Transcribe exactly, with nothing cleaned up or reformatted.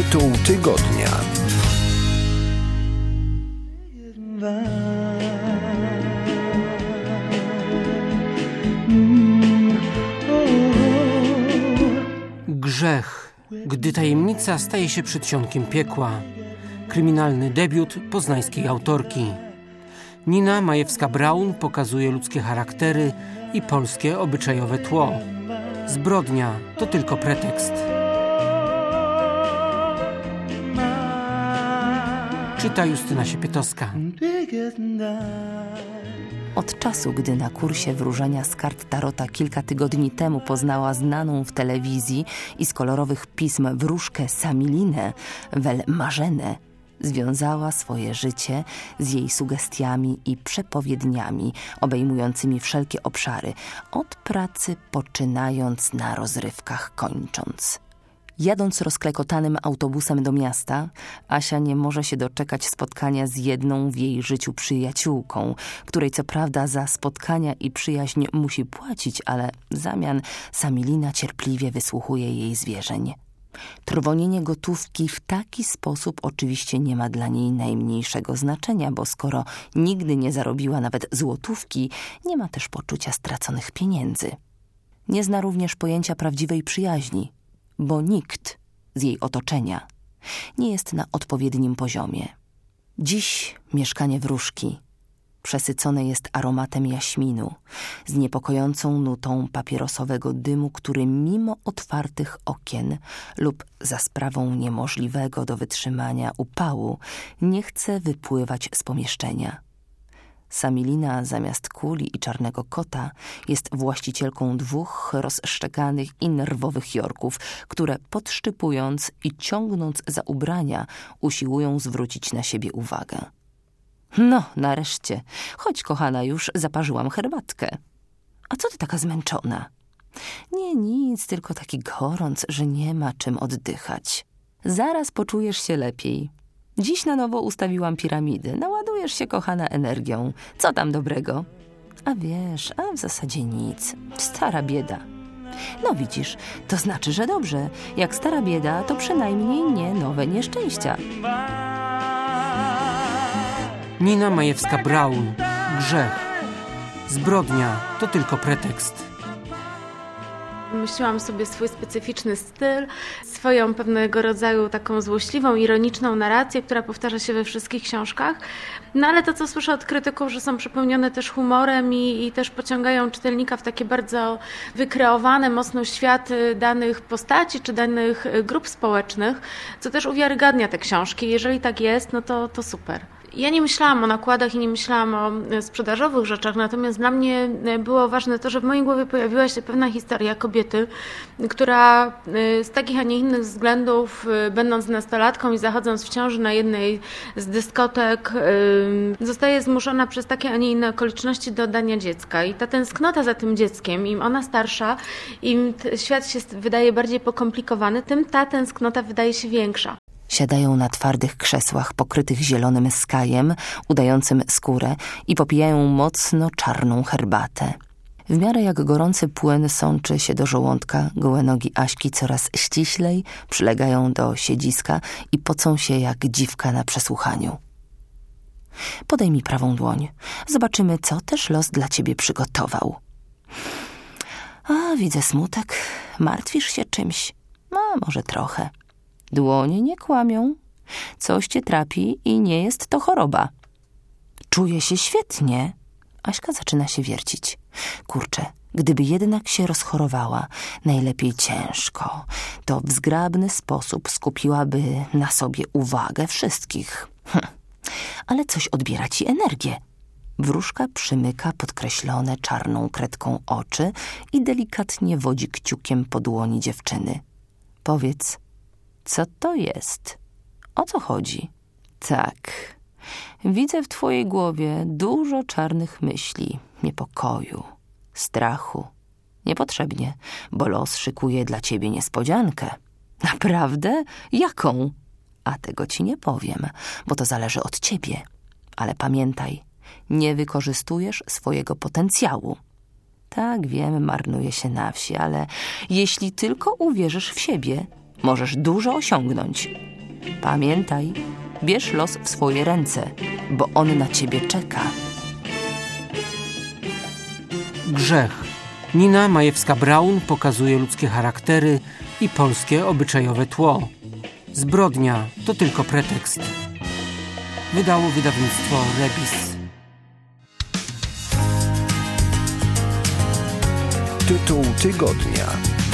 Tytuł tygodnia. Grzech, gdy tajemnica staje się przedsionkiem piekła. Kryminalny debiut poznańskiej autorki. Nina Majewska-Braun pokazuje ludzkie charaktery i polskie obyczajowe tło. Zbrodnia to tylko pretekst. Czyta Justyna Siepietowska. Od czasu, gdy na kursie wróżenia z kart tarota kilka tygodni temu poznała znaną w telewizji i z kolorowych pism wróżkę Samilinę wel Marzenę, związała swoje życie z jej sugestiami i przepowiedniami obejmującymi wszelkie obszary, od pracy poczynając, na rozrywkach kończąc. Jadąc rozklekotanym autobusem do miasta, Asia nie może się doczekać spotkania z jedną w jej życiu przyjaciółką, której co prawda za spotkania i przyjaźń musi płacić, ale w zamian Samilina cierpliwie wysłuchuje jej zwierzeń. Trwonienie gotówki w taki sposób oczywiście nie ma dla niej najmniejszego znaczenia, bo skoro nigdy nie zarobiła nawet złotówki, nie ma też poczucia straconych pieniędzy. Nie zna również pojęcia prawdziwej przyjaźni, bo nikt z jej otoczenia nie jest na odpowiednim poziomie. Dziś mieszkanie wróżki przesycone jest aromatem jaśminu, z niepokojącą nutą papierosowego dymu, który mimo otwartych okien lub za sprawą niemożliwego do wytrzymania upału nie chce wypływać z pomieszczenia. Samilina zamiast kuli i czarnego kota jest właścicielką dwóch rozszczekanych i nerwowych jorków, które podszczypując i ciągnąc za ubrania usiłują zwrócić na siebie uwagę. No, nareszcie. Chodź, kochana, już zaparzyłam herbatkę. A co ty taka zmęczona? Nie, nic, tylko taki gorąc, że nie ma czym oddychać. Zaraz poczujesz się lepiej. Dziś na nowo ustawiłam piramidy. Naładujesz się, kochana, energią. Co tam dobrego? A wiesz, a w zasadzie nic. Stara bieda. No widzisz, to znaczy, że dobrze. Jak stara bieda, to przynajmniej nie nowe nieszczęścia. Nina Majewska-Braun. Grzech. Zbrodnia to tylko pretekst. Wymyśliłam sobie swój specyficzny styl, swoją pewnego rodzaju taką złośliwą, ironiczną narrację, która powtarza się we wszystkich książkach. No ale to, co słyszę od krytyków, że są przepełnione też humorem i, i też pociągają czytelnika w takie bardzo wykreowane mocno światy danych postaci czy danych grup społecznych, co też uwiarygadnia te książki. Jeżeli tak jest, no to, to super. Ja nie myślałam o nakładach i nie myślałam o sprzedażowych rzeczach, natomiast dla mnie było ważne to, że w mojej głowie pojawiła się pewna historia kobiety, która z takich, a nie innych względów, będąc nastolatką i zachodząc w ciąży na jednej z dyskotek, zostaje zmuszona przez takie, a nie inne okoliczności do oddania dziecka. I ta tęsknota za tym dzieckiem, im ona starsza, im świat się wydaje bardziej pokomplikowany, tym ta tęsknota wydaje się większa. Siadają na twardych krzesłach pokrytych zielonym skajem, udającym skórę i popijają mocno czarną herbatę. W miarę jak gorący płyn sączy się do żołądka, gołe nogi Aśki coraz ściślej przylegają do siedziska i pocą się jak dziwka na przesłuchaniu. Podaj mi prawą dłoń. Zobaczymy, co też los dla ciebie przygotował. A, widzę smutek. Martwisz się czymś? A, może trochę. Dłonie nie kłamią. Coś cię trapi i nie jest to choroba. Czuję się świetnie. Aśka zaczyna się wiercić. Kurczę, gdyby jednak się rozchorowała, najlepiej ciężko, to w zgrabny sposób skupiłaby na sobie uwagę wszystkich. Hm. Ale coś odbiera ci energię. Wróżka przymyka podkreślone czarną kredką oczy i delikatnie wodzi kciukiem po dłoni dziewczyny. Powiedz, co to jest? O co chodzi? Tak, widzę w twojej głowie dużo czarnych myśli, niepokoju, strachu. Niepotrzebnie, bo los szykuje dla ciebie niespodziankę. Naprawdę? Jaką? A tego ci nie powiem, bo to zależy od ciebie. Ale pamiętaj, nie wykorzystujesz swojego potencjału. Tak, wiem, marnuje się na wsi, ale jeśli tylko uwierzysz w siebie, możesz dużo osiągnąć. Pamiętaj, bierz los w swoje ręce, bo on na ciebie czeka. Grzech. Nina Majewska-Braun pokazuje ludzkie charaktery i polskie obyczajowe tło. Zbrodnia to tylko pretekst. Wydało wydawnictwo Rebis. Tytuł tygodnia.